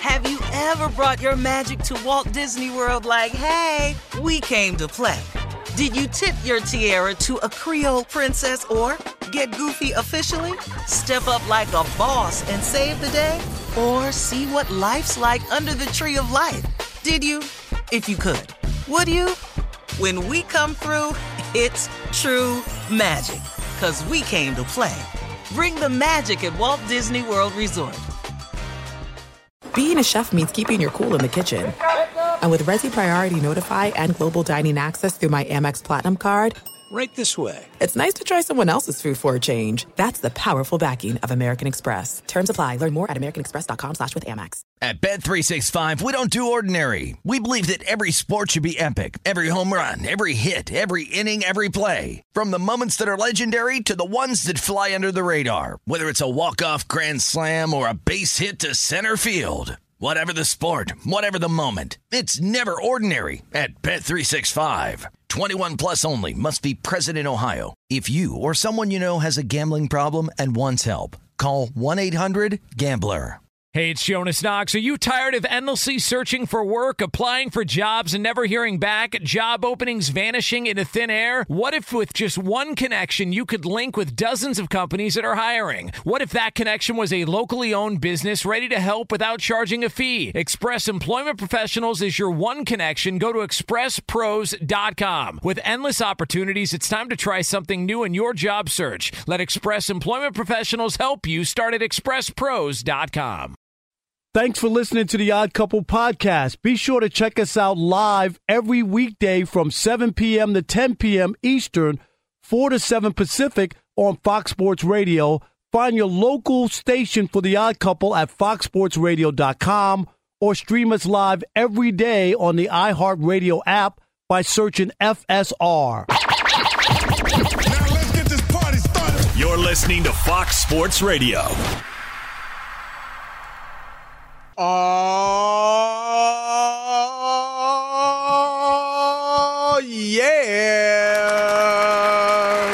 Have you ever brought your magic to Walt Disney World like, hey, we came to play? Did you tip your tiara to a Creole princess or get goofy officially? Step up like a boss and save the day? Or see what life's like under the tree of life? Did you? If you could. Would you? When we come through, it's true magic. 'Cause we came to play. Bring the magic at Walt Disney World Resort. Being a chef means keeping your cool in the kitchen. And with Resi Priority Notify and Global Dining Access through my Amex Platinum card, right this way. It's nice to try someone else's food for a change. That's the powerful backing of American Express. Terms apply. Learn more at americanexpress.com/withAmex. At Bet365, we don't do ordinary. We believe that every sport should be epic. Every home run, every hit, every inning, every play. From the moments that are legendary to the ones that fly under the radar. Whether it's a walk-off grand slam or a base hit to center field. Whatever the sport, whatever the moment, it's never ordinary at Bet365. 21 plus only. Must be present in Ohio. If you or someone you know has a gambling problem and wants help, call 1-800-GAMBLER. Hey, it's Jonas Knox. Are you tired of endlessly searching for work, applying for jobs, and never hearing back? Job openings vanishing into thin air? What if with just one connection, you could link with dozens of companies that are hiring? What if that connection was a locally owned business ready to help without charging a fee? Express Employment Professionals is your one connection. Go to expresspros.com. With endless opportunities, it's time to try something new in your job search. Let Express Employment Professionals help you. Start at expresspros.com. Thanks for listening to the Odd Couple podcast. Be sure to check us out live every weekday from 7 p.m. to 10 p.m. Eastern, 4 to 7 Pacific on Fox Sports Radio. Find your local station for the Odd Couple at foxsportsradio.com or stream us live every day on the iHeartRadio app by searching FSR. Now let's get this party started. You're listening to Fox Sports Radio. Oh, yeah.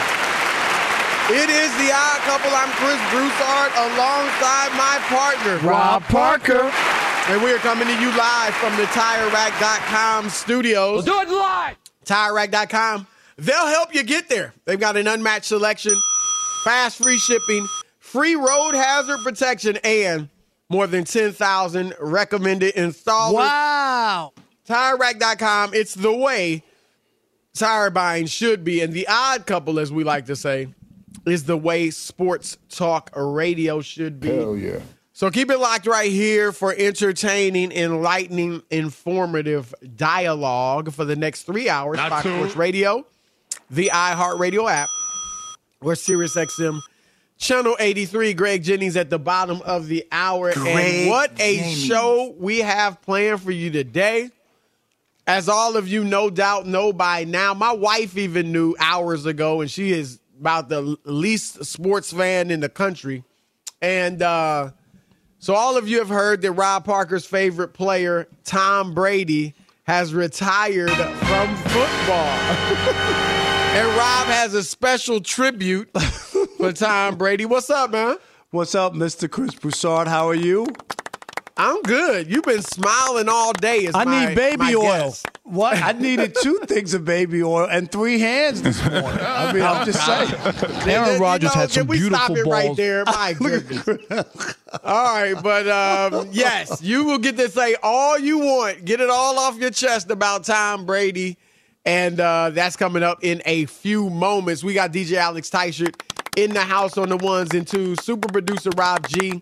It is the Odd Couple. I'm Chris Broussard alongside my partner, Rob Parker. And we are coming to you live from the TireRack.com studios. We'll do it live. TireRack.com. They'll help you get there. They've got an unmatched selection, fast free shipping, free road hazard protection, and more than 10,000 recommended installers. Wow. TireRack.com. It's the way tire buying should be. And the Odd Couple, as we like to say, is the way sports talk radio should be. Hell yeah. So keep it locked right here for entertaining, enlightening, informative dialogue for the next 3 hours. Fox Sports Radio, the iHeartRadio app, or SiriusXM Channel 83. Greg Jennings at the bottom of the hour. And what a show we have planned for you today. As all of you no doubt know by now, my wife even knew hours ago, and she is about the least sports fan in the country. And so all of you have heard that Rob Parker's favorite player, Tom Brady, has retired from football. And Rob has a special tribute for Tom Brady. What's up, man? What's up, Mr. Chris Broussard? How are you? I'm good. You've been smiling all day. I need baby oil. Guess. What? I needed 2 things of baby oil and 3 hands this morning. I mean, I'm just saying. Aaron Rodgers had some beautiful balls. Can we stop it right there? My goodness. All right, but yes, you will get to say all you want. Get it all off your chest about Tom Brady. And that's coming up in a few moments. We got DJ Alex Teichert in the house on the ones and twos. Super producer Rob G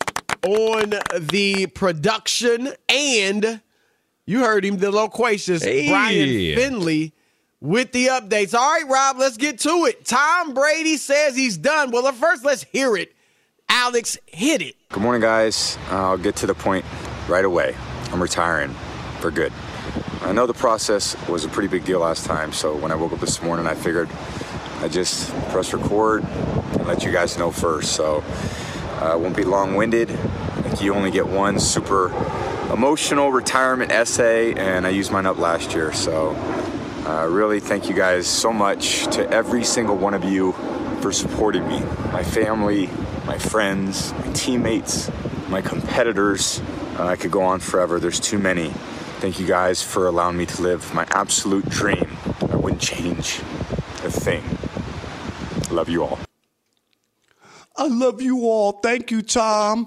on the production. And you heard him, the loquacious Brian Finley with the updates. All right, Rob, let's get to it. Tom Brady says he's done. Well, first, let's hear it. Alex, hit it. Good morning, guys. I'll get to the point right away. I'm retiring for good. I know the process was a pretty big deal last time, so when I woke up this morning, I figured I'd just press record and let you guys know first. So I won't be long-winded. I think you only get one super emotional retirement essay, and I used mine up last year. So really thank you guys so much to every single one of you for supporting me, my family, my friends, my teammates, my competitors. I could go on forever. There's too many. Thank you guys for allowing me to live my absolute dream. I wouldn't change a thing. Love you all. I love you all. Thank you, Tom.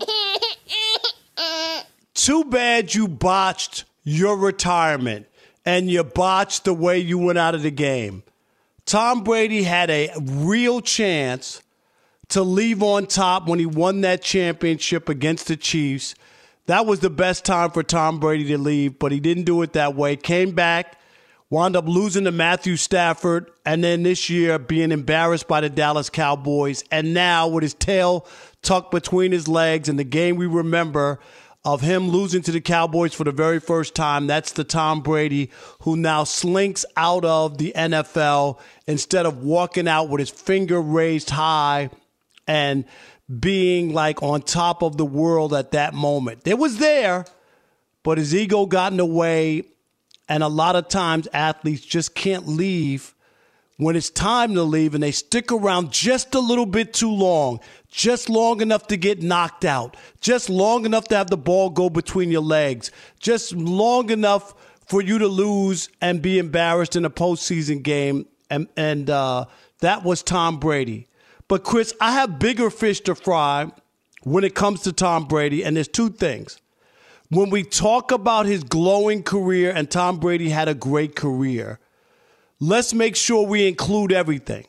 Too bad you botched your retirement and you botched the way you went out of the game. Tom Brady had a real chance to leave on top when he won that championship against the Chiefs. That was the best time for Tom Brady to leave, but he didn't do it that way. Came back, wound up losing to Matthew Stafford, and then this year being embarrassed by the Dallas Cowboys. And now with his tail tucked between his legs and the game we remember of him losing to the Cowboys for the very first time, that's the Tom Brady who now slinks out of the NFL instead of walking out with his finger raised high and being like on top of the world at that moment. It was there, but his ego got in the way, and a lot of times athletes just can't leave when it's time to leave, and they stick around just a little bit too long, just long enough to get knocked out, just long enough to have the ball go between your legs, just long enough for you to lose and be embarrassed in a postseason game, and that was Tom Brady. But, Chris, I have bigger fish to fry when it comes to Tom Brady, and there's two things. When we talk about his glowing career, and Tom Brady had a great career, let's make sure we include everything.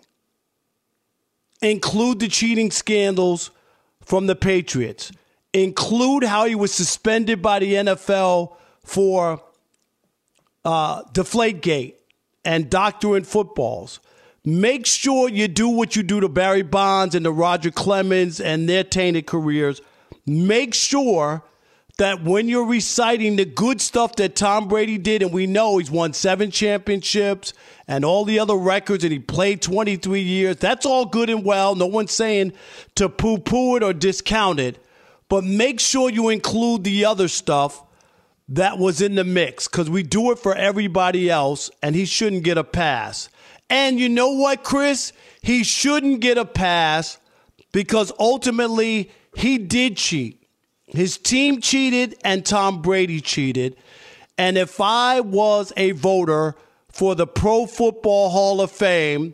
Include the cheating scandals from the Patriots. Include how he was suspended by the NFL for Deflategate and doctoring footballs. Make sure you do what you do to Barry Bonds and to Roger Clemens and their tainted careers. Make sure that when you're reciting the good stuff that Tom Brady did, and we know he's won 7 championships and all the other records, and he played 23 years, that's all good and well. No one's saying to poo-poo it or discount it, but make sure you include the other stuff that was in the mix, because we do it for everybody else, and he shouldn't get a pass. And you know what, Chris? He shouldn't get a pass because ultimately he did cheat. His team cheated and Tom Brady cheated. And if I was a voter for the Pro Football Hall of Fame,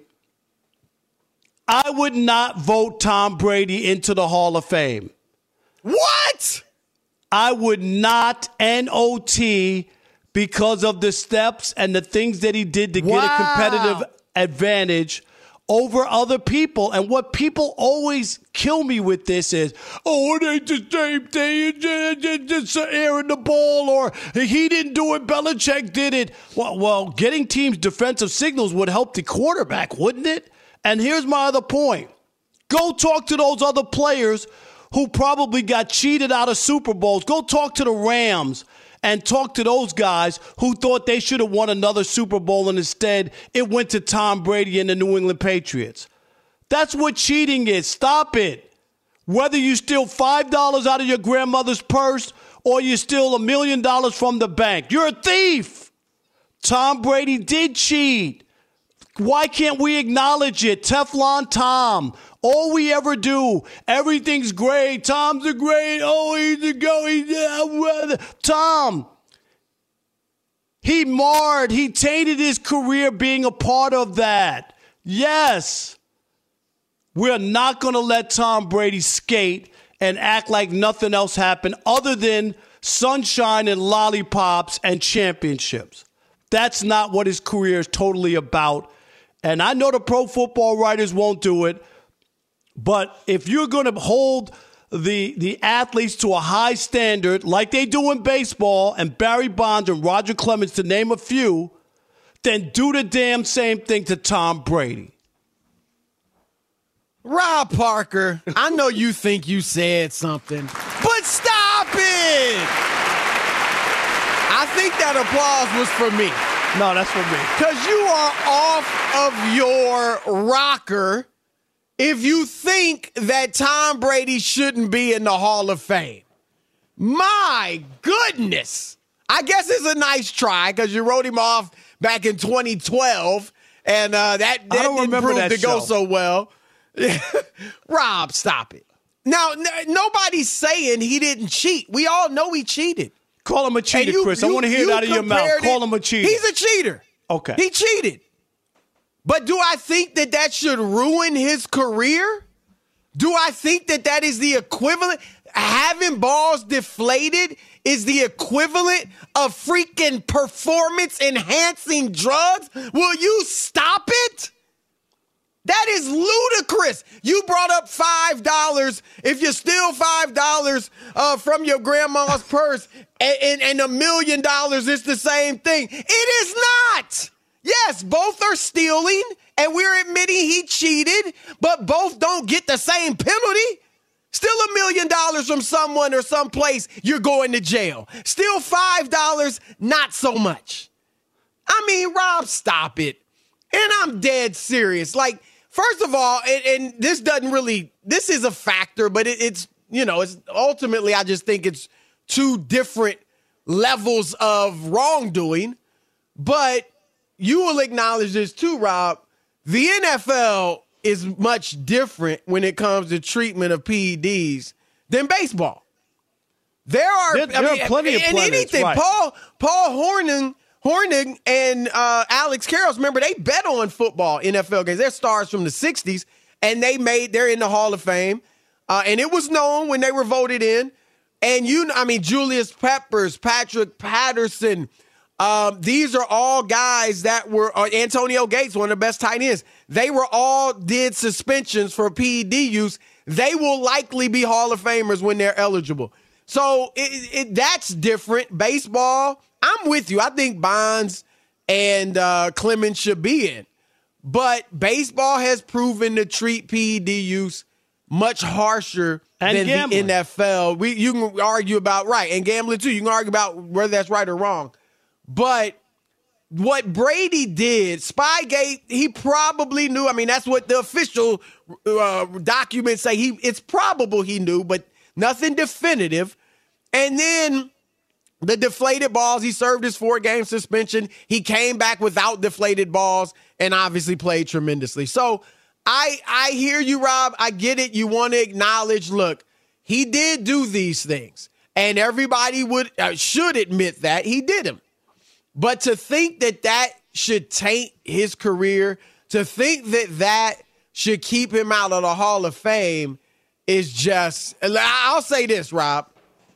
I would not vote Tom Brady into the Hall of Fame. What? I would not, N-O-T, because of the steps and the things that he did to get a competitive advantage over other people. And what people always kill me with this is, oh, it ain't the same thing, just airing the ball, or he didn't do it, Belichick did it. Well, getting teams defensive signals would help the quarterback, wouldn't it? And here's my other point. Go talk to those other players who probably got cheated out of Super Bowls. Go talk to the Rams and talk to those guys who thought they should have won another Super Bowl, and instead it went to Tom Brady and the New England Patriots. That's what cheating is. Stop it. Whether you steal $5 out of your grandmother's purse or you steal $1 million from the bank, you're a thief. Tom Brady did cheat. Why can't we acknowledge it? Teflon Tom. All we ever do, everything's great. Tom's a great. Oh, he's a go. Tom. He tainted his career being a part of that. Yes. We're not going to let Tom Brady skate and act like nothing else happened other than sunshine and lollipops and championships. That's not what his career is totally about. And I know the pro football writers won't do it. But if you're going to hold the athletes to a high standard like they do in baseball, and Barry Bonds and Roger Clemens to name a few, then do the damn same thing to Tom Brady. Rob Parker, I know you think you said something, but stop it! I think that applause was for me. No, that's for me. Because you are off of your rocker if you think that Tom Brady shouldn't be in the Hall of Fame. My goodness. I guess it's a nice try because you wrote him off back in 2012, and that didn't prove to go so well. Rob, stop it. Now, nobody's saying he didn't cheat. We all know he cheated. Call him a cheater, Chris. I want to hear it out of your mouth. Call him a cheater. He's a cheater. Okay. He cheated. But do I think that should ruin his career? Do I think that is the equivalent? Having balls deflated is the equivalent of freaking performance-enhancing drugs? Will you stop it? That is ludicrous. You brought up $5. If you steal $5 from your grandma's purse and $1 million, it's the same thing. It is not. Yes, both are stealing, and we're admitting he cheated, but both don't get the same penalty. Steal $1 million from someone or someplace, you're going to jail. Steal $5, not so much. I mean, Rob, stop it. And I'm dead serious. Like, first of all, and this is a factor, but it's ultimately, I just think it's two different levels of wrongdoing. But you will acknowledge this too, Rob. The NFL is much different when it comes to treatment of PEDs than baseball. There are plenty of players. Right. Paul Hornung and Alex Karros, remember, they bet on football, NFL games. They're stars from the 60s, and they're in the Hall of Fame. And it was known when they were voted in. And Julius Peppers, Patrick Patterson, these are all guys that were Antonio Gates, one of the best tight ends. They were all did suspensions for PED use. They will likely be Hall of Famers when they're eligible. So that's different. Baseball, I'm with you. I think Bonds and Clemens should be in. But baseball has proven to treat PED use much harsher than gambling. The NFL. You can argue about, right, and gambling too. You can argue about whether that's right or wrong. But what Brady did, Spygate, he probably knew. I mean, that's what the official documents say. It's probable he knew, but nothing definitive. And then the deflated balls, he served his 4-game suspension. He came back without deflated balls and obviously played tremendously. So I hear you, Rob. I get it. You want to acknowledge, look, he did do these things. And everybody should admit that he did them. But to think that should taint his career, to think that should keep him out of the Hall of Fame is just, I'll say this, Rob.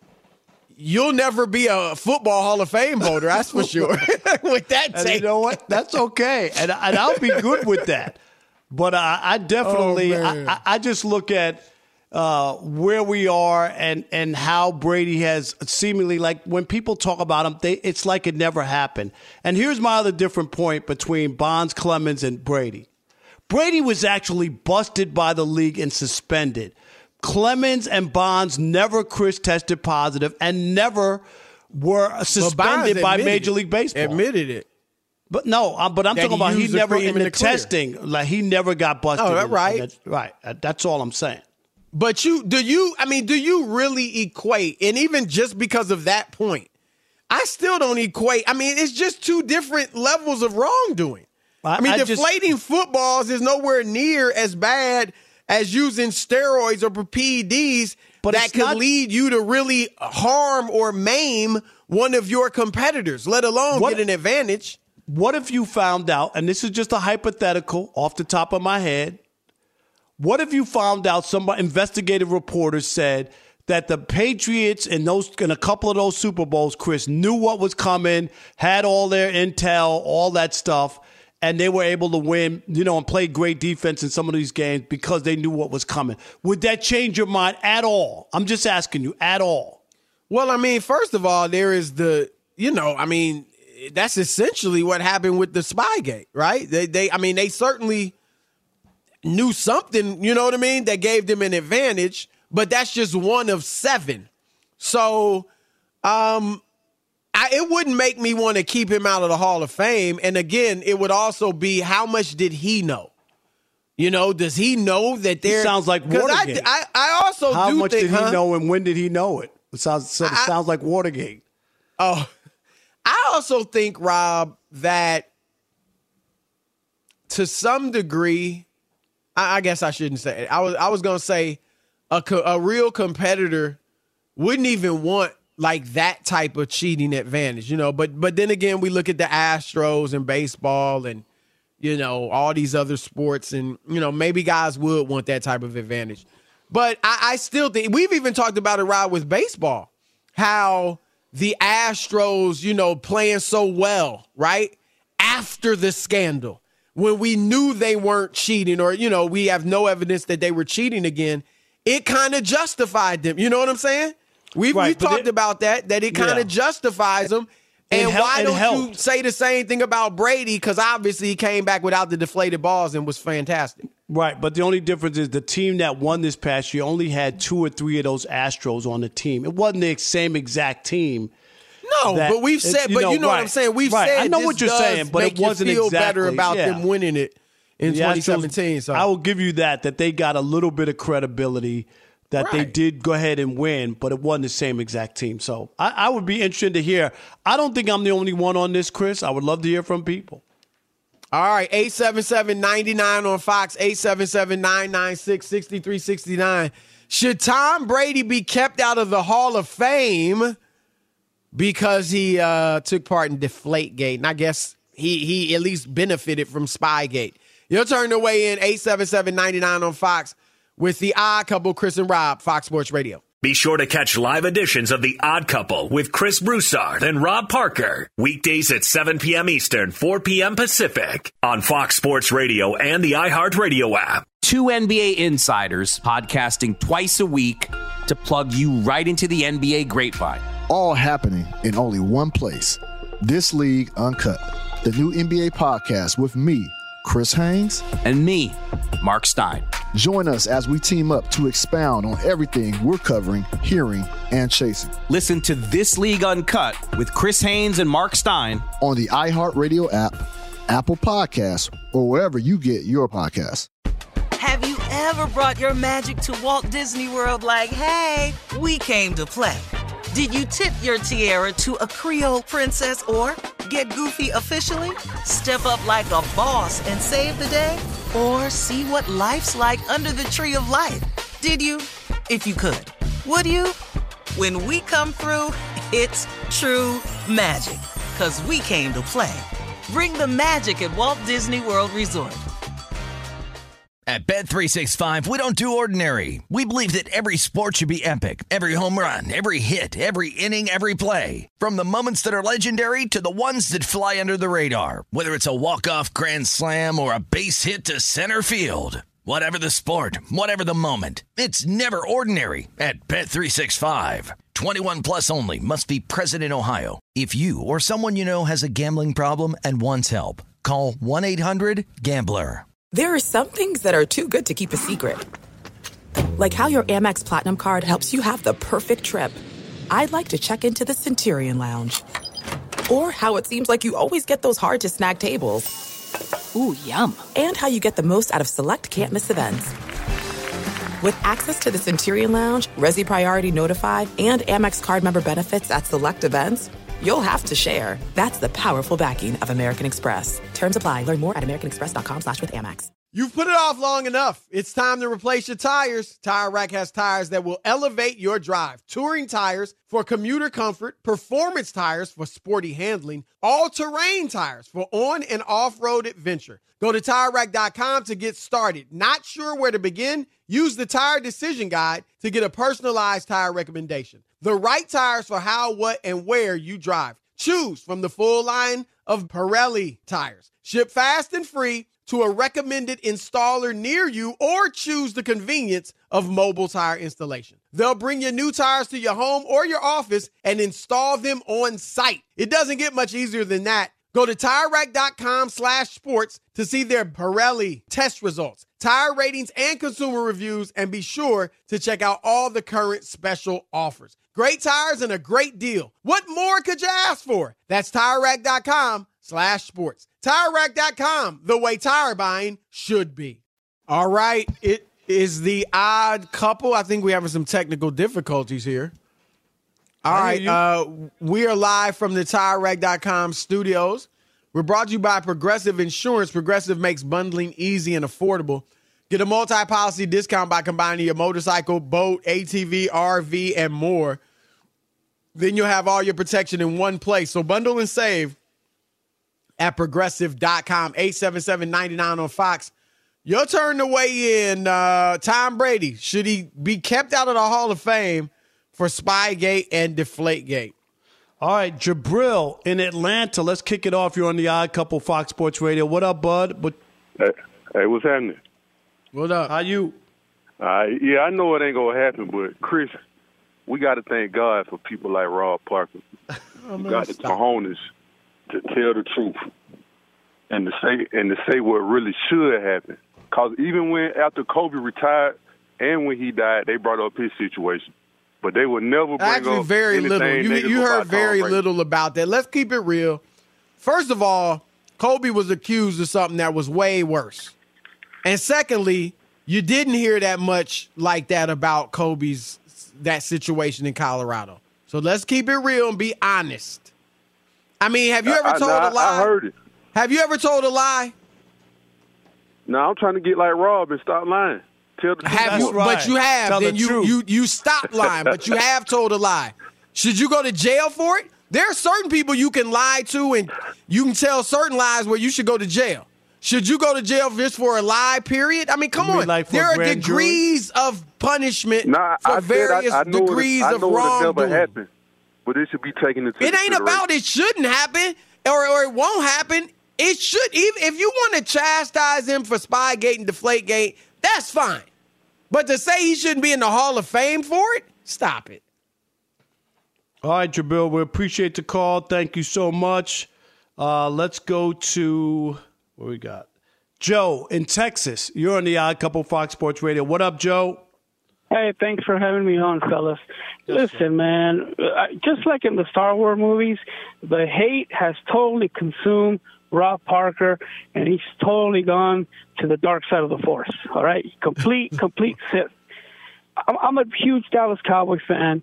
You'll never be a football Hall of Fame voter, that's for sure. With that take. And you know what? That's okay. And I'll be good with that. But I definitely, I just look at where we are and how Brady has seemingly, like when people talk about him, it's like it never happened. And here's my other different point between Bonds, Clemens, and Brady. Brady was actually busted by the league and suspended. Clemens and Bonds never, Chris, tested positive and never were suspended by Major League Baseball. Admitted it. But no, I'm talking about he never in the testing, like he never got busted. Oh, that's right. Right. That's all I'm saying. But do you really equate, and even just because of that point, I still don't equate. I mean, it's just two different levels of wrongdoing. Deflating footballs is nowhere near as bad as using steroids or PEDs that could lead you to really harm or maim one of your competitors, let alone get an advantage. What if you found out, and this is just a hypothetical off the top of my head, what if you found out investigative reporters said that the Patriots in a couple of those Super Bowls, Chris, knew what was coming, had all their intel, all that stuff, and they were able to win, and play great defense in some of these games because they knew what was coming? Would that change your mind at all? I'm just asking you, at all. Well, I mean, first of all, there is that's essentially what happened with the Spygate, right? They certainly knew something, you know what I mean, that gave them an advantage, but that's just one of 7. So it wouldn't make me want to keep him out of the Hall of Fame. And again, it would also be, how much did he know? Does he know that there sounds like Watergate? I also how do much think, did he know and when did he know it? It sounds like Watergate. Oh, I also think, Rob, that to some degree, I guess I shouldn't say it. I was going to say a real competitor wouldn't even want like that type of cheating advantage, But then again, we look at the Astros and baseball and, all these other sports and, maybe guys would want that type of advantage. But I still think we've even talked about it, Rod, with baseball, how the Astros, playing so well, right? After the scandal, when we knew they weren't cheating or, we have no evidence that they were cheating again, it kind of justified them. You know what I'm saying? We talked about that it kind of justifies them. And why don't you say the same thing about Brady? Because obviously he came back without the deflated balls and was fantastic. Right, but the only difference is the team that won this past year only had 2 or 3 of those Astros on the team. It wasn't the same exact team. No, but we've said, what I'm saying? We've said I know what you're saying, but it wasn't feel exactly better about them winning it in 2017. So I will give you that they got a little bit of credibility that they did go ahead and win, but it wasn't the same exact team. So I would be interested to hear. I don't think I'm the only one on this, Chris. I would love to hear from people. All right, 877-99 on Fox, 877-996-6369. Should Tom Brady be kept out of the Hall of Fame because he took part in Deflategate? And I guess he at least benefited from Spygate. Your turn to weigh in, 877-99 on Fox. With The Odd Couple, Chris and Rob, Fox Sports Radio. Be sure to catch live editions of The Odd Couple with Chris Broussard and Rob Parker. Weekdays at 7 p.m. Eastern, 4 p.m. Pacific on Fox Sports Radio and the iHeartRadio app. 2 NBA insiders podcasting twice a week to plug you right into the NBA grapevine. All happening in only one place. This League Uncut, the new NBA podcast with me, Chris Haynes, and me, Mark Stein. Join us as we team up to expound on everything we're covering, hearing, and chasing. Listen to This League Uncut with Chris Haynes and Mark Stein on the iHeartRadio app, Apple Podcasts, or wherever you get your podcasts. Have you ever brought your magic to Walt Disney World like, hey, we came to play? Did you tip your tiara to a Creole princess or get goofy officially? Step up like a boss and save the day? Or see what life's like under the tree of life? Did you? If you could. Would you? When we come through, it's true magic. 'Cause we came to play. Bring the magic at Walt Disney World Resort. At Bet365, we don't do ordinary. We believe that every sport should be epic. Every home run, every hit, every inning, every play. From the moments that are legendary to the ones that fly under the radar. Whether it's a walk-off grand slam or a base hit to center field. Whatever the sport, whatever the moment. It's never ordinary at Bet365. 21 plus only. Must be present in Ohio. If you or someone you know has a gambling problem and wants help, call 1-800-GAMBLER. There are some things that are too good to keep a secret. Like how your Amex Platinum card helps you have the perfect trip. I'd like to check into the Centurion Lounge. Or how it seems like you always get those hard-to-snag tables. Ooh, yum. And how you get the most out of select can't-miss events. With access to the Centurion Lounge, Resi Priority Notified, and Amex card member benefits at select events, you'll have to share. That's the powerful backing of American Express. Terms apply. Learn more at americanexpress.com/withAmex. You've put it off long enough. It's time to replace your tires. Tire Rack has tires that will elevate your drive. Touring tires for commuter comfort, performance tires for sporty handling, all-terrain tires for on- and off-road adventure. Go to TireRack.com to get started. Not sure where to begin? Use the Tire Decision Guide to get a personalized tire recommendation. The right tires for how, what, and where you drive. Choose from the full line of Pirelli tires. Ship fast and free to a recommended installer near you, or choose the convenience of mobile tire installation. They'll bring your new tires to your home or your office and install them on site. It doesn't get much easier than that. Go to TireRack.com/sports to see their Pirelli test results, tire ratings, and consumer reviews, and be sure to check out all the current special offers. Great tires and a great deal. What more could you ask for? That's TireRack.com/sports. TireRack.com, the way tire buying should be. All right, it is The Odd Couple. I think we're having some technical difficulties here. All right, we are live from the TireRack.com studios. We're brought to you by Progressive Insurance. Progressive makes bundling easy and affordable. Get a multi-policy discount by combining your motorcycle, boat, ATV, RV, and more. Then you'll have all your protection in one place. So bundle and save at Progressive.com. 877-99 on Fox. Your turn to weigh in. Tom Brady, should he be kept out of the Hall of Fame for Spygate and Deflategate? All right, Jabril in Atlanta. Let's kick it off. You're on the Odd Couple Fox Sports Radio. What up, bud? Hey, what's happening? What up? How you? Yeah, I know it ain't going to happen, but, Chris, we got to thank God for people like Rob Parker. You got the cojones to tell the truth and to say what really should happen. Because even after Kobe retired and when he died, they brought up his situation. But they would never bring up very little. You heard very little about that. Let's keep it real. First of all, Kobe was accused of something that was way worse. And secondly, you didn't hear that much like that about that situation in Colorado. So let's keep it real and be honest. I mean, have you ever told a lie? I heard it. Have you ever told a lie? No, I'm trying to get like Rob and stop lying. Tell the truth. But you have. Tell then you stop lying, but you have told a lie. Should you go to jail for it? There are certain people you can lie to, and you can tell certain lies where you should go to jail. Should you go to jail just for a lie, period? I mean, come on. Like there are degrees of punishment for various degrees of wrongdoing. I know it never happened, but it should be taken into consideration. It ain't about it shouldn't happen or it won't happen. It should. Even if you want to chastise him for Spygate and Deflategate, that's fine. But to say he shouldn't be in the Hall of Fame for it, stop it. All right, Jabril, we appreciate the call. Thank you so much. Let's go to what we got. Joe in Texas. You're on the Odd Couple Fox Sports Radio. What up, Joe? Hey, thanks for having me on, fellas. Listen, man, just like in the Star Wars movies, the hate has totally consumed Rob Parker, and he's totally gone to the dark side of the Force, all right? Complete Sith. I'm a huge Dallas Cowboys fan.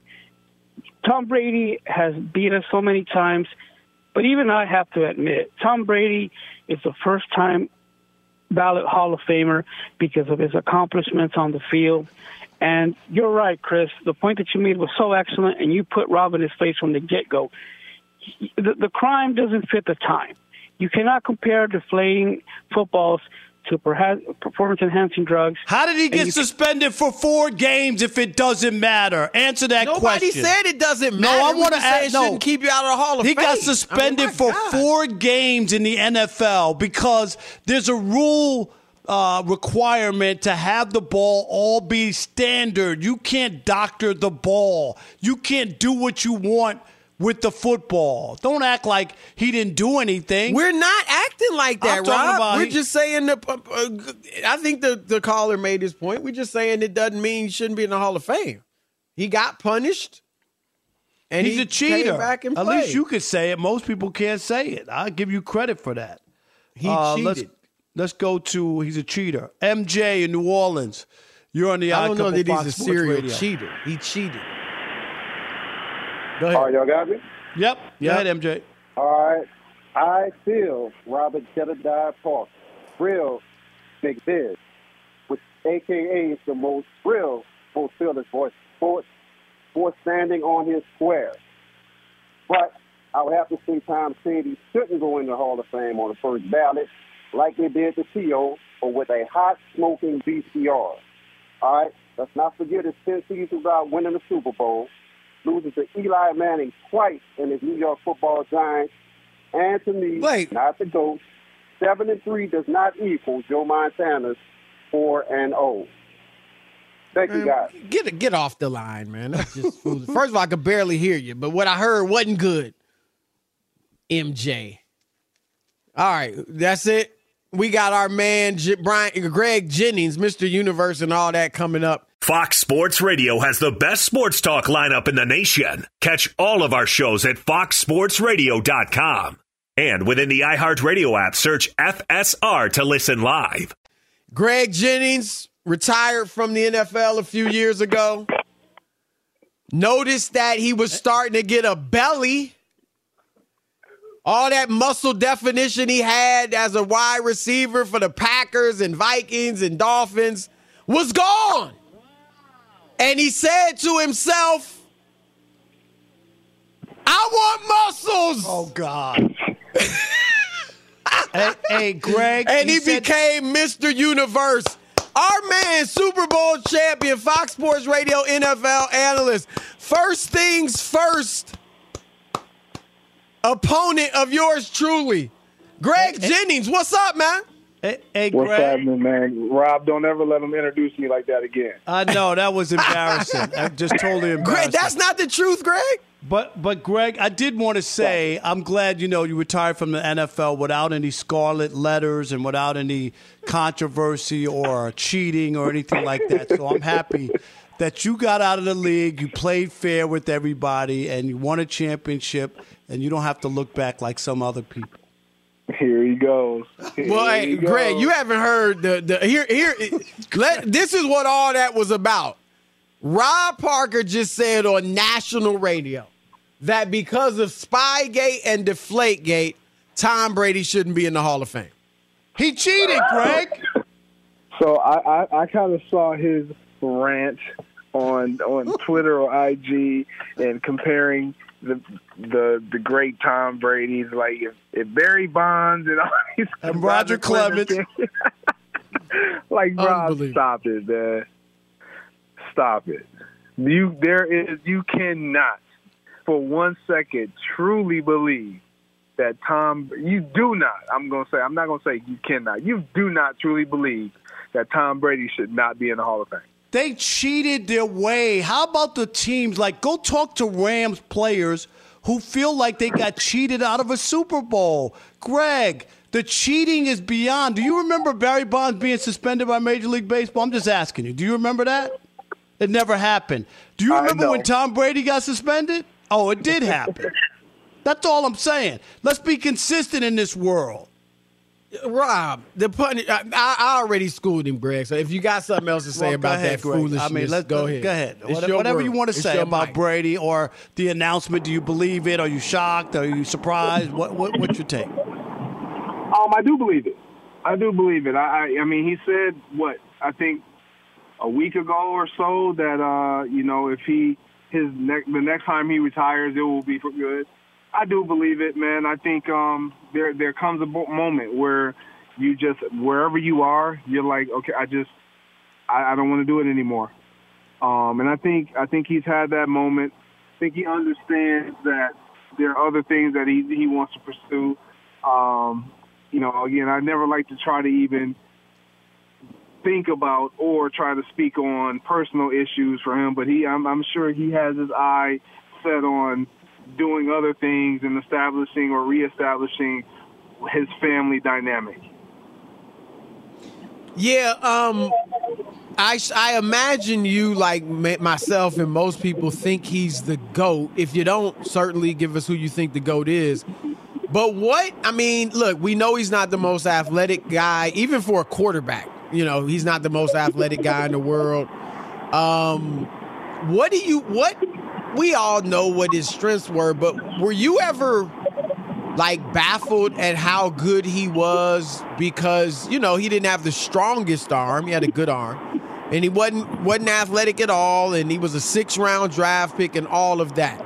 Tom Brady has beat us so many times, but even I have to admit, Tom Brady is the first-time ballot Hall of Famer because of his accomplishments on the field. And you're right, Chris. The point that you made was so excellent, and you put Rob in his face from the get-go. The crime doesn't fit the time. You cannot compare deflating footballs to perhaps performance-enhancing drugs. How did he get suspended for 4 games if it doesn't matter? Answer that question. Nobody said it doesn't matter. No, I want to ask. No, shouldn't keep you out of the Hall of Fame. He got suspended for 4 games in the NFL because there's a rule requirement to have the ball all be standard. You can't doctor the ball. You can't do what you want with the football. Don't act like he didn't do anything. We're not acting like that, Rob. We're just saying I think the caller made his point. We're just saying it doesn't mean he shouldn't be in the Hall of Fame. He got punished, and he's a cheater. Came back and At played. least you could say it. Most people can't say it. I'll give you credit for that. He cheated. Let's go to he's a cheater. MJ in New Orleans. You're on the I don't know that Fox he's a Sports serial Radio. cheater. He cheated. Go ahead. All right, y'all got me? Yep. Go ahead, MJ. All right. I feel Robert Jedediah Parker, real Big Biz, which a.k.a. is the most real fulfilled for sports for standing on his square. But I would have to say Tom Brady shouldn't go in the Hall of Fame on the first ballot like they did to T.O. or with a hot-smoking VCR. All right? Let's not forget his 10 seasons without winning the Super Bowl, losing to Eli Manning twice in his New York Football Giants, and to me, not the GOAT, 7-3 does not equal Joe Montana's 4-0. Thank you, guys. Get off the line, man. That's just foolish. First of all, I could barely hear you, but what I heard wasn't good. MJ. All right, that's it. We got our man Greg Jennings, Mr. Universe, and all that coming up. Fox Sports Radio has the best sports talk lineup in the nation. Catch all of our shows at foxsportsradio.com. And within the iHeartRadio app, search FSR to listen live. Greg Jennings retired from the NFL a few years ago. Noticed that he was starting to get a belly. All that muscle definition he had as a wide receiver for the Packers and Vikings and Dolphins was gone. And he said to himself, I want muscles. Oh, God. hey, Greg. And he became Mr. Universe. Our man, Super Bowl champion, Fox Sports Radio NFL analyst. First things first, opponent of yours truly, Greg Jennings. What's up, man? Hey, what's Greg. happening, man? Rob, don't ever let him introduce me like that again. I know, that was embarrassing. Just totally embarrassing. Greg, that's not the truth, Greg. But Greg, I did want to say, I'm glad, you retired from the NFL without any scarlet letters and without any controversy or cheating or anything like that. So I'm happy that you got out of the league, you played fair with everybody, and you won a championship, and you don't have to look back like some other people. Here he goes. Hey, Greg, you haven't heard this is what all that was about. Rob Parker just said on national radio that because of Spygate and Deflategate, Tom Brady shouldn't be in the Hall of Fame. He cheated, Greg. So I kind of saw his rant on Twitter or IG and comparing the great Tom Brady's, like if Barry Bonds and all these and Roger Clemens. Like, bro, stop it, man. Stop it. You cannot for 1 second truly believe that you do not. I'm not going to say you cannot. You do not truly believe that Tom Brady should not be in the Hall of Fame. They cheated their way. How about the teams? Like, go talk to Rams players who feel like they got cheated out of a Super Bowl. Greg, the cheating is beyond. Do you remember Barry Bonds being suspended by Major League Baseball? I'm just asking you. Do you remember that? It never happened. Do you remember when Tom Brady got suspended? Oh, it did happen. That's all I'm saying. Let's be consistent in this world. Rob, I already schooled him, Greg. So if you got something else to say about that foolishness, let's go ahead. Go ahead. Whatever you want to say about Brady or the announcement. Do you believe it? Are you shocked? Are you surprised? What's your take? I do believe it. I I mean, he said I think a week ago or so that if the next time he retires, it will be for good. I do believe it, man. I think there comes a moment where you just, wherever you are, you're like, okay, I don't want to do it anymore. And I think he's had that moment. I think he understands that there are other things that he wants to pursue. Again, I never like to try to even think about or try to speak on personal issues for him, but I'm sure he has his eye set on doing other things and establishing or reestablishing his family dynamic. Yeah, I imagine you, like myself and most people, think he's the GOAT. If you don't, certainly give us who you think the GOAT is. But look, we know he's not the most athletic guy, even for a quarterback. He's not the most athletic guy in the world. We all know what his strengths were, but were you ever baffled at how good he was? Because, he didn't have the strongest arm. He had a good arm. And he wasn't athletic at all, and he was a 6th-round draft pick and all of that.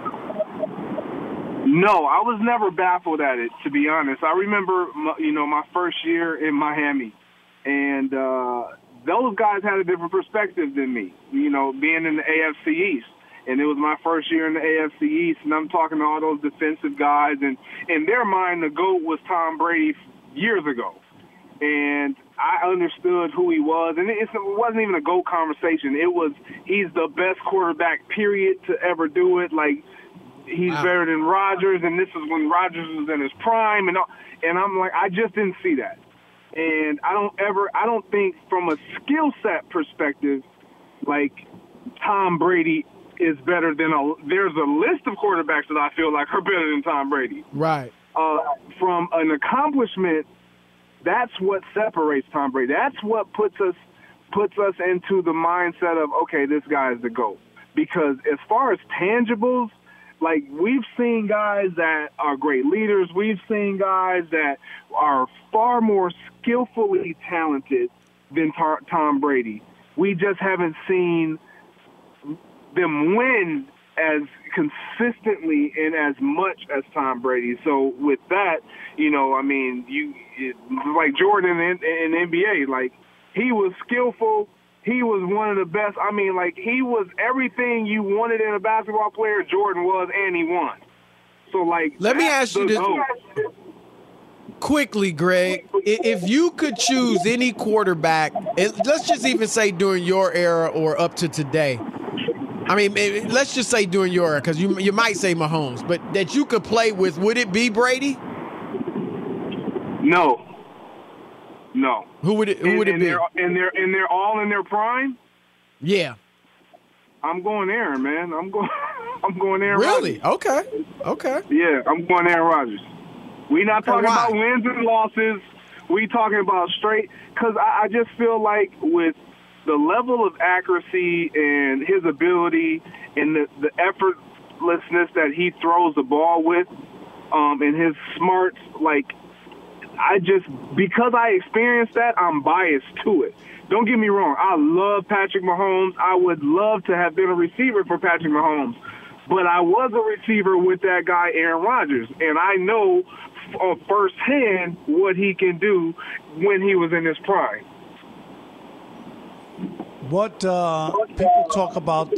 No, I was never baffled at it, to be honest. I remember, my first year in Miami, and those guys had a different perspective than me, being in the AFC East. And it was my first year in the AFC East, and I'm talking to all those defensive guys. And in their mind, the GOAT was Tom Brady years ago. And I understood who he was. And it wasn't even a GOAT conversation. It was, he's the best quarterback, period, to ever do it. Like, he's better than Rodgers, and this is when Rodgers was in his prime. And I'm like, I just didn't see that. And I don't think from a skill set perspective, like, Tom Brady is better than there's a list of quarterbacks that I feel like are better than Tom Brady. Right. From an accomplishment, that's what separates Tom Brady. That's what puts us into the mindset of, okay, this guy is the GOAT. Because as far as tangibles, Like, we've seen guys that are great leaders. We've seen guys that are far more skillfully talented than Tom Brady. We just haven't seen them win as consistently and as much as Tom Brady. So with that, like Jordan in the NBA, like, he was skillful. He was one of the best. I mean, like, he was everything you wanted in a basketball player. Jordan was, and he won. So, like, let me ask you this quickly, Greg. If you could choose any quarterback, let's just even say during your era or up to today. I mean, let's just say during your era, because you might say Mahomes, but that you could play with, would it be Brady? No. Who would it be? And they're all in their prime? Yeah. I'm going Aaron, man. I'm going Aaron Really? Rodgers. Okay. Yeah, I'm going Aaron Rodgers. We not talking about wins and losses. We talking about straight, because I just feel like with the level of accuracy and his ability and the effortlessness that he throws the ball with, and his smarts, like, because I experienced that, I'm biased to it. Don't get me wrong. I love Patrick Mahomes. I would love to have been a receiver for Patrick Mahomes. But I was a receiver with that guy, Aaron Rodgers. And I know firsthand what he can do when he was in his prime. What people talk about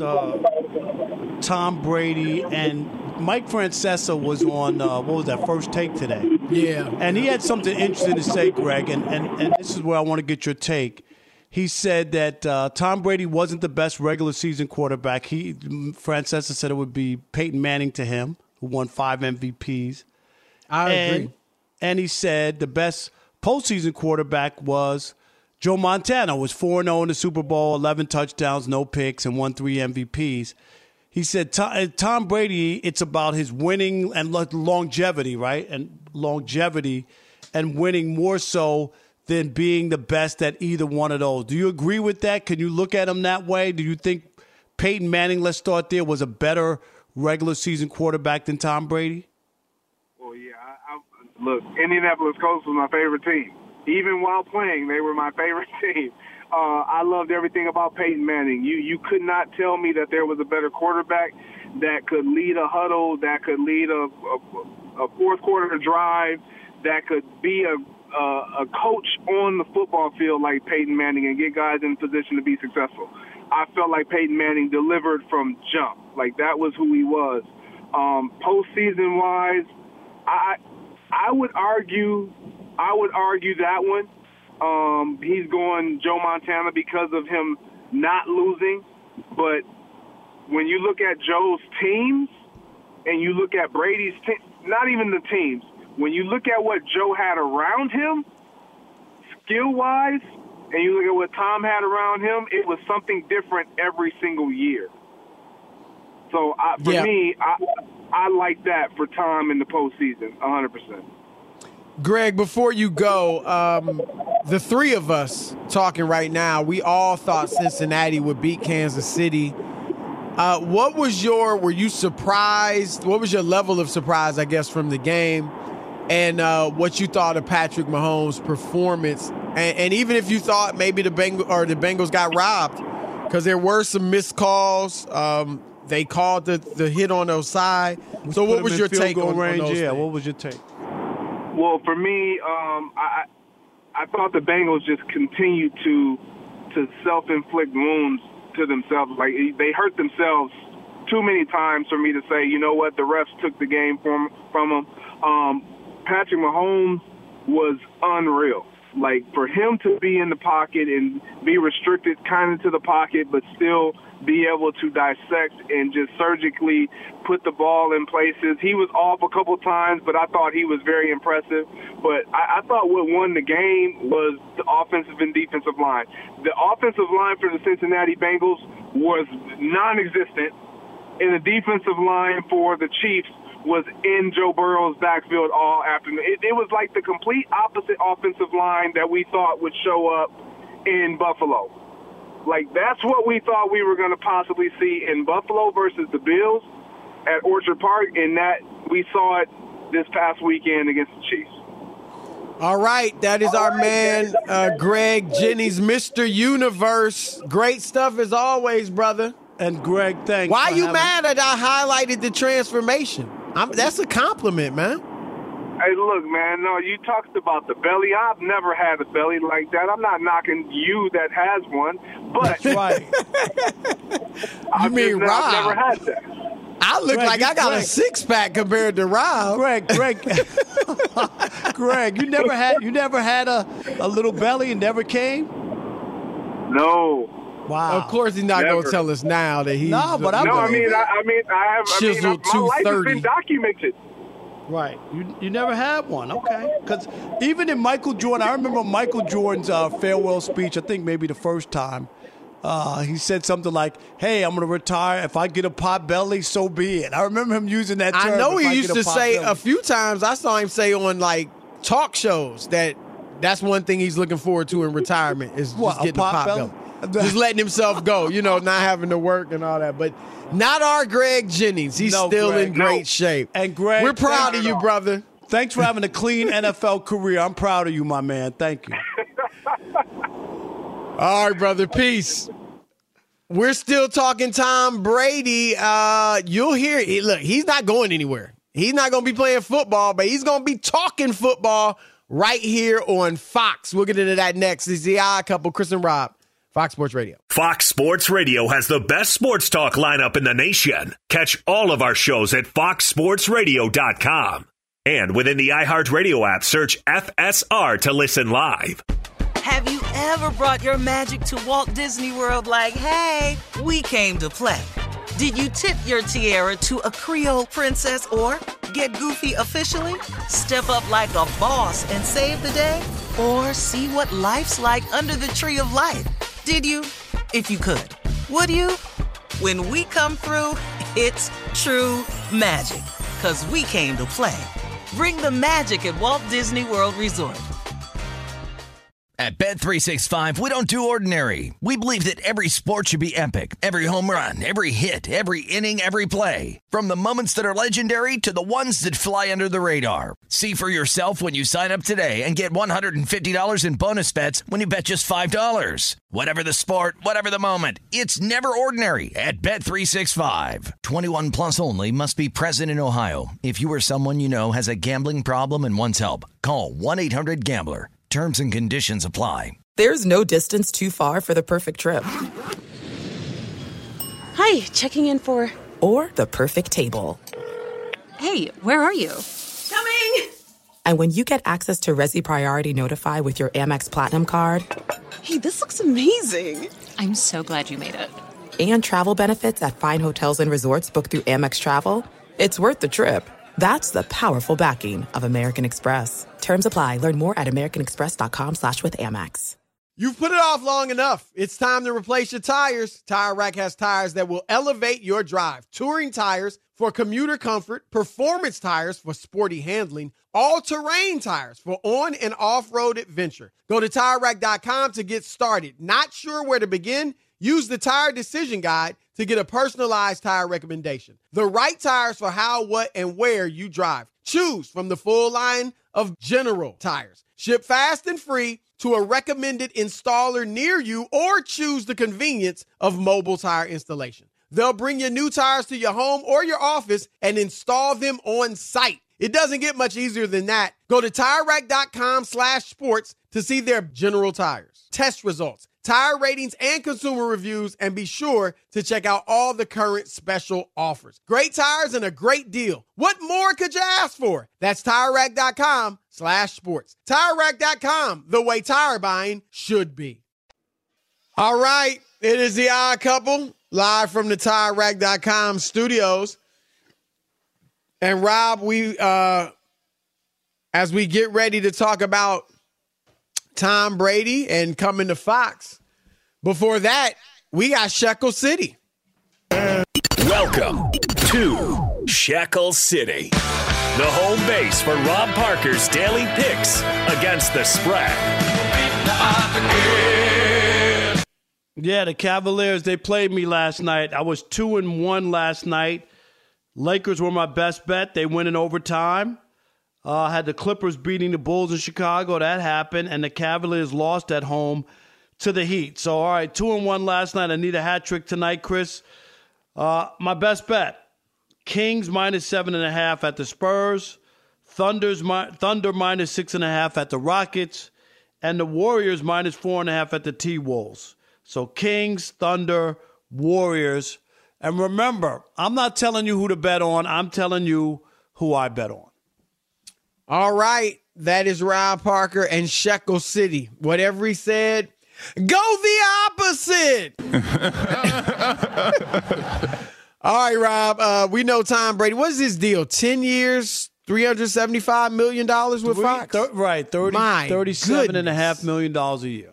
Tom Brady, and Mike Francesa was on, First Take today. Yeah. And he had something interesting to say, Greg, and this is where I want to get your take. He said that Tom Brady wasn't the best regular season quarterback. Francesa said it would be Peyton Manning to him, who won 5 MVPs. I agree. And he said the best postseason quarterback was Joe Montana, was 4-0 in the Super Bowl, 11 touchdowns, no picks, and won 3 MVPs. He said Tom Brady, it's about his winning and longevity, right? And longevity and winning more so than being the best at either one of those. Do you agree with that? Can you look at him that way? Do you think Peyton Manning, let's start there, was a better regular season quarterback than Tom Brady? Well, yeah. Look, Indianapolis Colts was my favorite team. Even while playing, they were my favorite team. I loved everything about Peyton Manning. You could not tell me that there was a better quarterback that could lead a huddle, that could lead a fourth quarter drive, that could be a coach on the football field like Peyton Manning and get guys in position to be successful. I felt like Peyton Manning delivered from jump. Like, that was who he was. Postseason-wise, I would argue that one. He's going Joe Montana because of him not losing. But when you look at Joe's teams and you look at Brady's team, not even the teams, when you look at what Joe had around him, skill-wise, and you look at what Tom had around him, it was something different every single year. So, for me, I like that for Tom in the postseason, 100%. Greg, before you go, the three of us talking right now, we all thought Cincinnati would beat Kansas City. Were you surprised? What was your level of surprise, I guess, from the game? And what you thought of Patrick Mahomes' performance? And even if you thought maybe the Bengals got robbed, because there were some missed calls. They called the hit on Osai. So what was your take on those things? What was your take? Well, for me, I thought the Bengals just continued to self-inflict wounds to themselves. Like, they hurt themselves too many times for me to say, you know what, the refs took the game from them. Patrick Mahomes was unreal. Like, for him to be in the pocket and be restricted kind of to the pocket, but still be able to dissect and just surgically put the ball in places. He was off a couple times, but I thought he was very impressive. But I thought what won the game was the offensive and defensive line. The offensive line for the Cincinnati Bengals was non-existent, and the defensive line for the Chiefs was in Joe Burrow's backfield all afternoon. It was like the complete opposite offensive line that we thought would show up in Buffalo. Like, that's what we thought we were going to possibly see in Buffalo versus the Bills. at Orchard Park, and that we saw it this past weekend against the Chiefs. All right, that is our man, Greg Jennings, Mr. Universe. Great stuff as always, brother. And Greg, thanks. Why are you mad that I highlighted the transformation? That's a compliment, man. Hey, look, man, no, you talked about the belly. I've never had a belly like that. I'm not knocking you that has one, but that's right. I've never had that. I look Greg, like I got a six-pack compared to Rob. Greg, you never had a little belly and never came? No. Wow. Of course, he's not going to tell us now that he's. No, but I mean, chiseled 230. My life has been documented. Right. You never had one. Okay. Because even in Michael Jordan, I remember Michael Jordan's farewell speech, I think maybe the first time. He said something like, hey, I'm going to retire. If I get a pot belly, so be it. I remember him using that term. I know he used to say belly. A few times. I saw him say on, like, talk shows that's one thing he's looking forward to in retirement is just getting a pot belly. Just letting himself go, not having to work and all that. But not our Greg Jennings. He's still in great shape. And Greg, we're proud of you, brother. Thanks for having a clean NFL career. I'm proud of you, my man. Thank you. All right, brother. Peace. We're still talking Tom Brady. You'll hear it. Look, he's not going anywhere. He's not going to be playing football, but he's going to be talking football right here on Fox. We'll get into that next. It's the Odd Couple, Chris and Rob. Fox Sports Radio. Fox Sports Radio has the best sports talk lineup in the nation. Catch all of our shows at foxsportsradio.com. And within the iHeartRadio app, search FSR to listen live. Have you ever brought your magic to Walt Disney World like, hey, we came to play? Did you tip your tiara to a Creole princess or get goofy officially? Step up like a boss and save the day? Or see what life's like under the tree of life? Did you? If you could. Would you? When we come through, it's true magic. 'Cause we came to play. Bring the magic at Walt Disney World Resort. At Bet365, we don't do ordinary. We believe that every sport should be epic. Every home run, every hit, every inning, every play. From the moments that are legendary to the ones that fly under the radar. See for yourself when you sign up today and get $150 in bonus bets when you bet just $5. Whatever the sport, whatever the moment, it's never ordinary at Bet365. 21 plus only. Must be present in Ohio. If you or someone you know has a gambling problem and wants help, call 1-800-GAMBLER. Terms and conditions apply. There's no distance too far for the perfect trip. Hi, checking in for... Or the perfect table. Hey, where are you? Coming! And when you get access to Resi Priority Notify with your Amex Platinum card... Hey, this looks amazing. I'm so glad you made it. And travel benefits at fine hotels and resorts booked through Amex Travel, it's worth the trip. That's the powerful backing of American Express. Terms apply. Learn more at americanexpress.com/withAmex. You've put it off long enough. It's time to replace your tires. Tire Rack has tires that will elevate your drive. Touring tires for commuter comfort, performance tires for sporty handling, all-terrain tires for on- and off-road adventure. Go to TireRack.com to get started. Not sure where to begin? Use the Tire Decision Guide to get a personalized tire recommendation. The right tires for how, what, and where you drive. Choose from the full line of General tires. Ship fast and free to a recommended installer near you, or choose the convenience of mobile tire installation. They'll bring your new tires to your home or your office and install them on site. It doesn't get much easier than that. Go to TireRack.com/sports to see their General tires, test results, tire ratings, and consumer reviews, and be sure to check out all the current special offers. Great tires and a great deal. What more could you ask for? That's TireRack.com/sports. TireRack.com, the way tire buying should be. All right, it is the Odd Couple, live from the TireRack.com studios. And Rob, we as we get ready to talk about Tom Brady and coming to Fox, before that, we got Shekel City. Welcome to Shekel City, the home base for Rob Parker's daily picks against the spread. Yeah, the Cavaliers, they played me last night. I was 2-1 last night. Lakers were my best bet. They win in overtime. Had the Clippers beating the Bulls in Chicago. That happened. And the Cavaliers lost at home to the Heat. So, all right, 2-1 last night. I need a hat trick tonight, Chris. My best bet, Kings minus 7.5 at the Spurs. Thunder minus 6.5 at the Rockets. And the Warriors minus 4.5 at the T-Wolves. So Kings, Thunder, Warriors. And remember, I'm not telling you who to bet on. I'm telling you who I bet on. All right. That is Rob Parker and Shekel City. Whatever he said, go the opposite. All right, Rob. We know Tom Brady. What is his deal? 10 years, $375 million with Fox? Right. $37.5 million a year.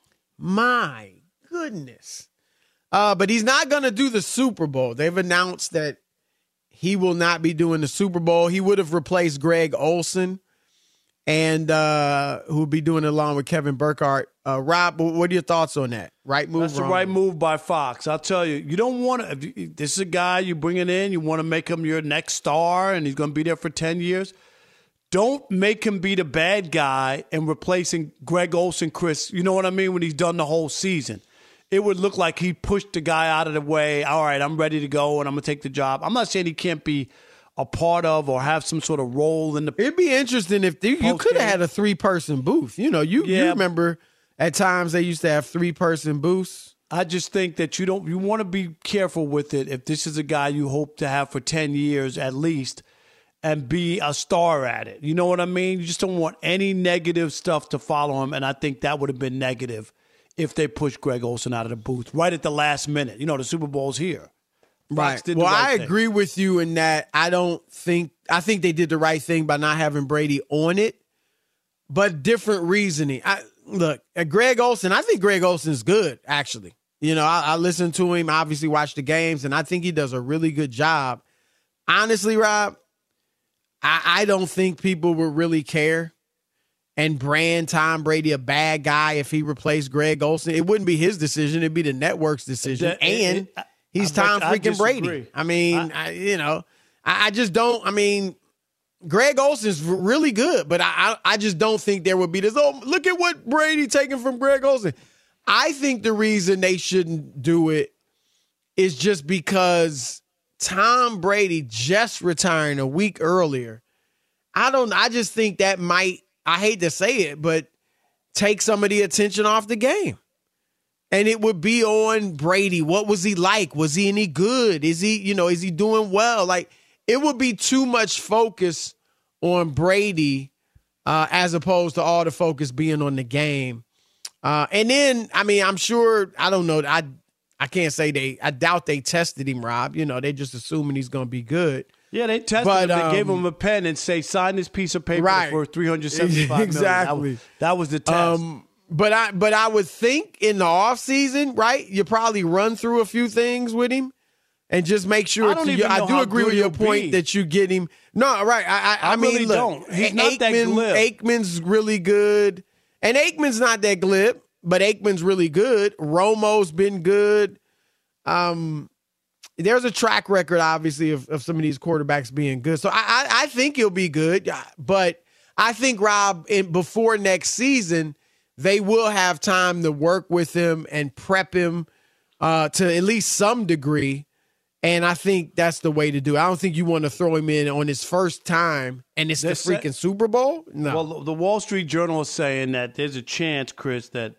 My goodness. But he's not going to do the Super Bowl. They've announced that he will not be doing the Super Bowl. He would have replaced Greg Olsen, and who will be doing it along with Kevin Burkhardt. Rob, what are your thoughts on that? Right move? That's the right move by Fox. I'll tell you, you don't want to. This is a guy you bring it in. You want to make him your next star, and he's going to be there for 10 years. Don't make him be the bad guy and replacing Greg Olsen, Chris. You know what I mean? When he's done the whole season, it would look like he pushed the guy out of the way. All right, I'm ready to go, and I'm going to take the job. I'm not saying he can't be a part of or have some sort of role in the. It'd be interesting if you could have had a 3-person booth. You know, you remember at times they used to have 3-person booths. I just think that you want to be careful with it. If this is a guy you hope to have for 10 years at least and be a star at it. You know what I mean? You just don't want any negative stuff to follow him. And I think that would have been negative if they pushed Greg Olsen out of the booth right at the last minute. You know, the Super Bowl's here. Right. Well, I agree with you in that I think they did the right thing by not having Brady on it, but different reasoning. Look, at Greg Olsen, I think Greg Olsen's good, actually. You know, I listened to him, obviously watch the games, and I think he does a really good job. Honestly, Rob, I don't think people would really care and brand Tom Brady a bad guy if he replaced Greg Olsen. It wouldn't be his decision. It'd be the network's decision. He's Tom freaking Brady. I mean, I just don't. I mean, Greg Olsen's really good, but I just don't think there would be this. Oh, look at what Brady taking from Greg Olsen. I think the reason they shouldn't do it is just because Tom Brady just retiring a week earlier. I just think that might, I hate to say it, but take some of the attention off the game. And it would be on Brady. What was he like? Was he any good? Is he doing well? Like, it would be too much focus on Brady as opposed to all the focus being on the game. And then, I mean, I'm sure, I don't know. I can't say I doubt they tested him, Rob. You know, they just assuming he's going to be good. Yeah, they tested him. They gave him a pen and say, sign this piece of paper for $375 exactly. million. That was the test. But I would think in the offseason, right, you probably run through a few things with him and just make sure. I do agree with your point that you get him. No, right. I mean, really look, don't. He's not that glib. Aikman's really good. And Aikman's not that glib, but Aikman's really good. Romo's been good. There's a track record, obviously, of some of these quarterbacks being good. So I think he'll be good. But I think, Rob, before next season, they will have time to work with him and prep him to at least some degree. And I think that's the way to do it. I don't think you want to throw him in on his first time and it's the freaking Super Bowl. No. Well, the Wall Street Journal is saying that there's a chance, Chris, that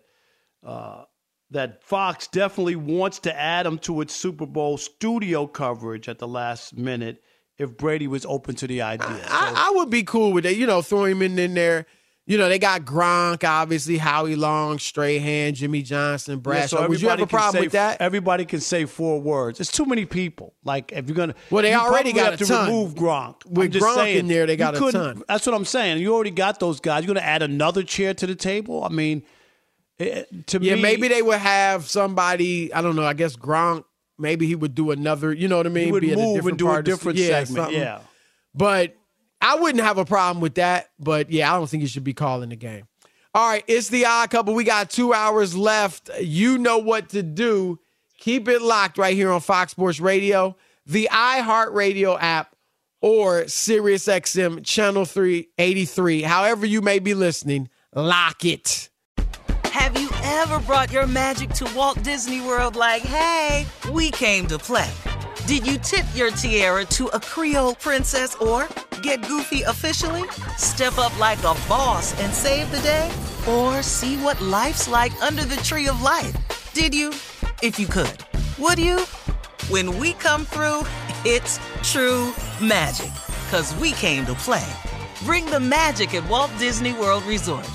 that Fox definitely wants to add him to its Super Bowl studio coverage at the last minute if Brady was open to the idea. I would be cool with that. You know, throw him in there. You know, they got Gronk, obviously, Howie Long, Strahan, Jimmy Johnson, Bradshaw. So would you have a problem with that? Everybody can say 4 words. It's too many people. Like, if you're going to... Well, they already got a ton. You have to remove Gronk. With Gronk in there, they got a ton. That's what I'm saying. You already got those guys. You're going to add another chair to the table? I mean, to me... Yeah, maybe they would have somebody, I don't know, I guess Gronk, maybe he would do another, you know what I mean? He would move and do a different segment, something. yeah. But I wouldn't have a problem with that. But, yeah, I don't think you should be calling the game. All right, it's the Odd Couple. We got 2 hours left. You know what to do. Keep it locked right here on Fox Sports Radio. the iHeartRadio app, or SiriusXM Channel 383. However you may be listening, lock it. Have you ever brought your magic to Walt Disney World like, hey, we came to play? Did you tip your tiara to a Creole princess or get goofy officially? Step up like a boss and save the day? Or see what life's like under the tree of life? Did you? If you could. Would you? When we come through, it's true magic. 'Cause we came to play. Bring the magic at Walt Disney World Resort.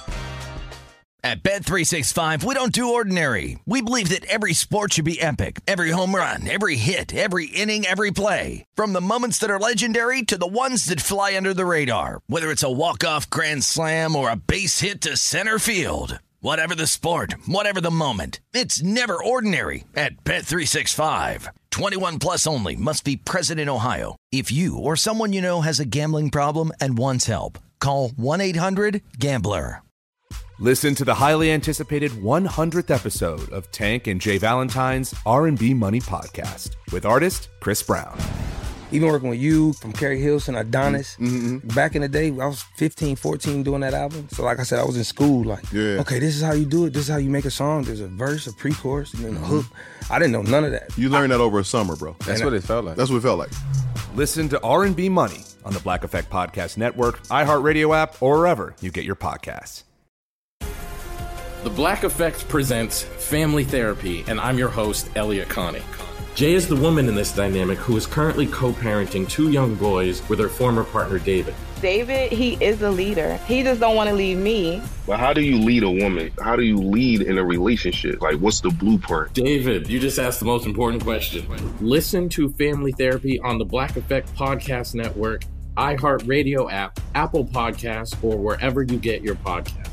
At Bet365, we don't do ordinary. We believe that every sport should be epic. Every home run, every hit, every inning, every play. From the moments that are legendary to the ones that fly under the radar. Whether it's a walk-off grand slam or a base hit to center field. Whatever the sport, whatever the moment. It's never ordinary at Bet365. 21 plus only. Must be present in Ohio. If you or someone you know has a gambling problem and wants help, call 1-800-GAMBLER. Listen to the highly anticipated 100th episode of Tank and Jay Valentine's R&B Money Podcast with artist Chris Brown. Even working with you, from Carrie Hilson, Adonis, back in the day, I was 15, 14 doing that album. So like I said, I was in school like, okay, this is how you do it. This is how you make a song. There's a verse, a pre-chorus, and then a hook. I didn't know none of that. You learned that over a summer, bro. That's what it felt like. That's what it felt like. Listen to R&B Money on the Black Effect Podcast Network, iHeartRadio app, or wherever you get your podcasts. The Black Effect presents Family Therapy, and I'm your host, Elliot Connie. Jay is the woman in this dynamic who is currently co-parenting 2 young boys with her former partner, David. David, he is a leader. He just don't want to leave me. But how do you lead a woman? How do you lead in a relationship? Like, what's the blueprint? David, you just asked the most important question. Listen to Family Therapy on the Black Effect Podcast Network, iHeartRadio app, Apple Podcasts, or wherever you get your podcasts.